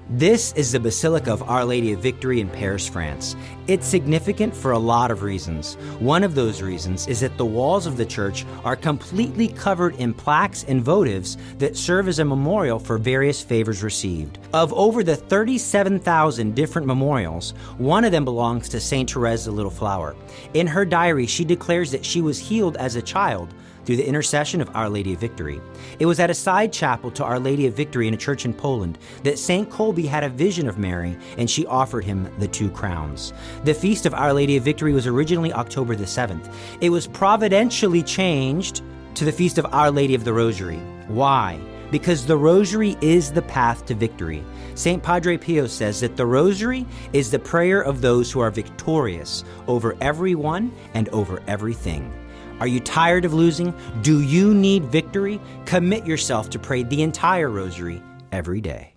This is the Basilica of Our Lady of Victory in Paris, France. It's significant for a lot of reasons. One of those reasons is that the walls of the church are completely covered in plaques and votives that serve as a memorial for various favors received. Of over the 37,000 different memorials, one of them belongs to Saint Therese the Little Flower. In her diary, she declares that she was healed as a child through the intercession of Our Lady of Victory. It was at a side chapel to Our Lady of Victory in a church in Poland that St. Colby had a vision of Mary, and she offered him the 2 crowns. The feast of Our Lady of Victory was originally October the 7th. It was providentially changed to the feast of Our Lady of the Rosary. Why? Because the Rosary is the path to victory. St. Padre Pio says that the Rosary is the prayer of those who are victorious over everyone and over everything. Are you tired of losing? Do you need victory? Commit yourself to pray the entire Rosary every day.